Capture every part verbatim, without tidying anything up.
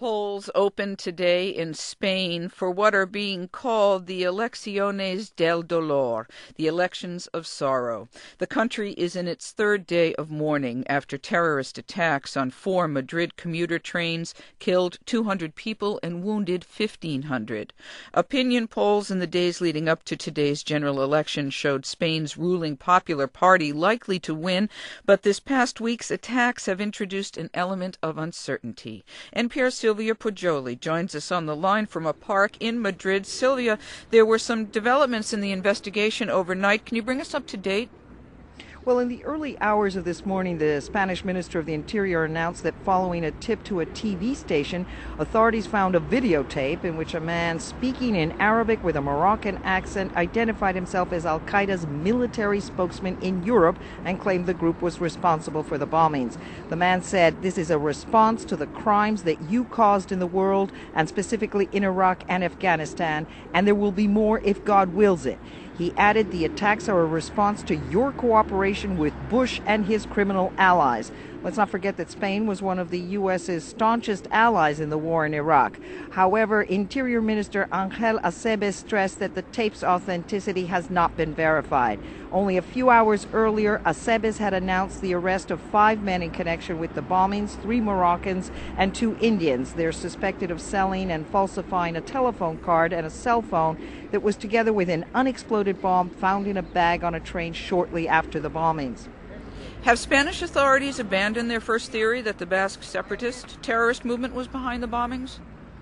Polls open today in Spain for what are being called the Elecciones del Dolor, the elections of sorrow. The country is in its third day of mourning after terrorist attacks on four Madrid commuter trains killed two hundred people and wounded fifteen hundred. Opinion polls in the days leading up to today's general election showed Spain's ruling Popular Party likely to win, but this past week's attacks have introduced an element of uncertainty. N P R's Silvia Poggioli joins us on the line from a park in Madrid. Silvia, there were some developments in the investigation overnight. Can you bring us up to date? Well, in the early hours of this morning, the Spanish Minister of the Interior announced that following a tip to a T V station, authorities found a videotape in which a man speaking in Arabic with a Moroccan accent identified himself as Al-Qaeda's military spokesman in Europe and claimed the group was responsible for the bombings. The man said, "This is a response to the crimes that you caused in the world, and specifically in Iraq and Afghanistan, and there will be more if God wills it." He added, "The attacks are a response to your cooperation with Bush and his criminal allies." Let's not forget that Spain was one of the U S's staunchest allies in the war in Iraq. However, Interior Minister Angel Acebes stressed that the tape's authenticity has not been verified. Only a few hours earlier, Acebes had announced the arrest of five men in connection with the bombings, three Moroccans and two Indians. They're suspected of selling and falsifying a telephone card and a cell phone that was together with an unexploded bomb found in a bag on a train shortly after the bombings. Have Spanish authorities abandoned their first theory that the Basque separatist terrorist movement was behind the bombings?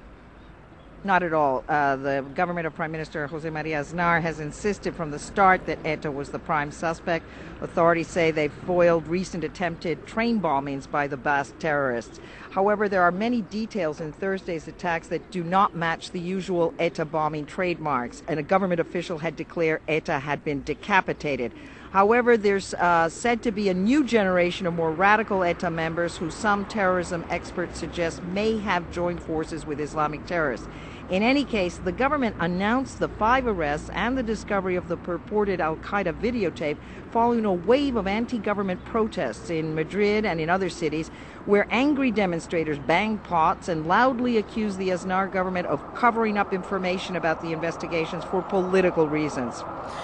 Not at all. Uh, the government of Prime Minister Jose Maria Aznar has insisted from the start that ETA was the prime suspect. Authorities say they've foiled recent attempted train bombings by the Basque terrorists. However, there are many details in Thursday's attacks that do not match the usual ETA bombing trademarks, and a government official had declared ETA had been decapitated. However, there's uh, said to be a new generation of more radical ETA members who some terrorism experts suggest may have joined forces with Islamic terrorists. In any case, the government announced the five arrests and the discovery of the purported Al-Qaeda videotape following a wave of anti-government protests in Madrid and in other cities where angry demonstrators banged pots and loudly accused the Aznar government of covering up information about the investigations for political reasons.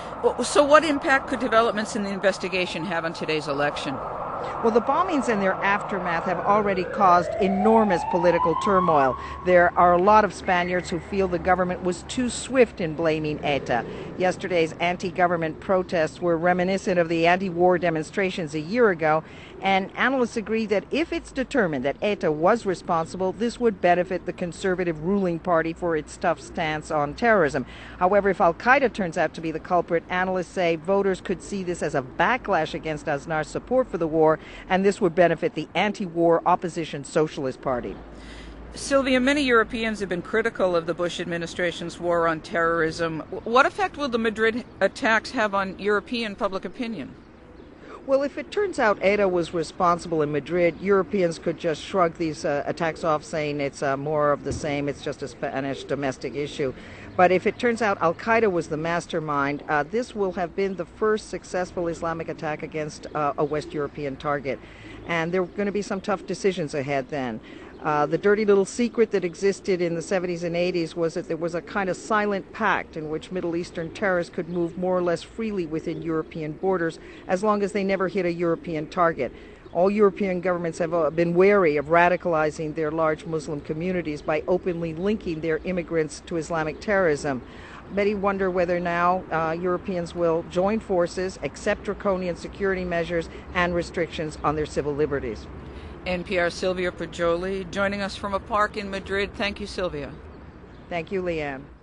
So what impact could developments in the investigation have on today's election? Well, the bombings and their aftermath have already caused enormous political turmoil. There are a lot of Spaniards who feel the government was too swift in blaming ETA. Yesterday's anti-government protests were reminiscent of the anti-war demonstrations a year ago, and analysts agree that if it's determined that ETA was responsible, this would benefit the conservative ruling party for its tough stance on terrorism. However, if Al-Qaeda turns out to be the culprit, analysts say voters could see this as a backlash against Aznar's support for the war, and this would benefit the anti-war opposition Socialist Party. Silvia, many Europeans have been critical of the Bush administration's war on terrorism. What effect will the Madrid attacks have on European public opinion? Well, if it turns out ETA was responsible in Madrid, Europeans could just shrug these uh, attacks off, saying it's uh, more of the same, it's just a Spanish domestic issue. But if it turns out Al-Qaeda was the mastermind, uh, this will have been the first successful Islamic attack against uh, a West European target. And there are going to be some tough decisions ahead then. Uh, the dirty little secret that existed in the seventies and eighties was that there was a kind of silent pact in which Middle Eastern terrorists could move more or less freely within European borders as long as they never hit a European target. All European governments have uh, been wary of radicalizing their large Muslim communities by openly linking their immigrants to Islamic terrorism. Many wonder whether now uh, Europeans will join forces, accept draconian security measures and restrictions on their civil liberties. N P R's Silvia Poggioli joining us from a park in Madrid. Thank you, Silvia. Thank you, Leanne.